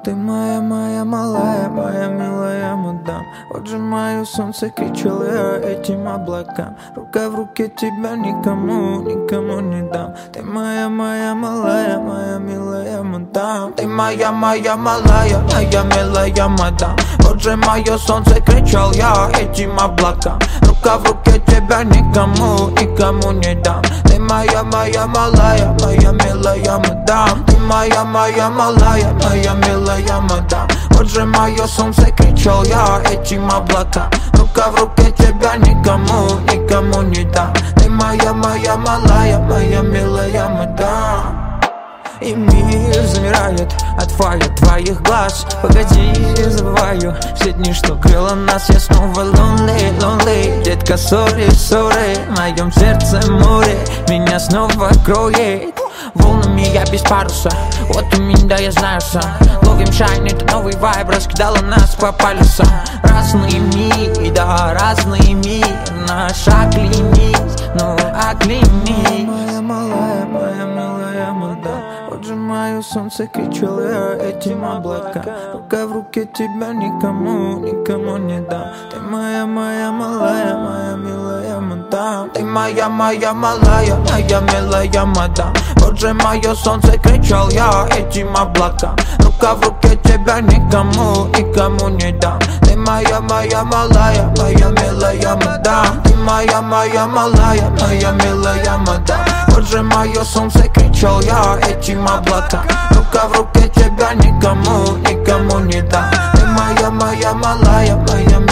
Ты моя малая, моя милая мадам. Вот же мое солнце, кричал я этим облакам. Рука в руке, тебя никому не дам. Ты моя малая, моя милая мадам. Ты моя малая, моя милая мадам. Вот же мое солнце, кричал я этим облакам. Рука в руке, тебя никому не дам. Ты моя малая, моя милая мадам. Ты моя малая, моя милая мадам. Вот же мое солнце, кричал я этим облакам. Рука в руке, тебя никому не дам. Ты моя малая, моя милая мадам. И мир замирает от фая твоих глаз. Погоди, забываю все дни, что крыло нас. Я снова lonely, детка, sorry в моем сердце море меня снова кроет волнами, я без паруса. Вот у меня, я знаю сам. Ловим шайн, это новый вайб, раскидала нас по полюсам. Разные миры, да, разные миры. Наш оклемись, ну оклемись. Моя малая, моя милая мадам. Вот же мое солнце, кричал я этим облакам. Рука в руке, тебя никому не дам. Ты моя малая, моя милая мадам. Ты моя малая, моя милая мадам. Вот же мое солнце, кричал я этим облакам. Рука в руке, тебя никому не дам. Ты моя малая, моя милая мадам. Ты моя малая, моя милая мадам. Вот же мое солнце, кричал я этим облакам. Рука в руке, тебя никому не дам. Ты моя малая, моя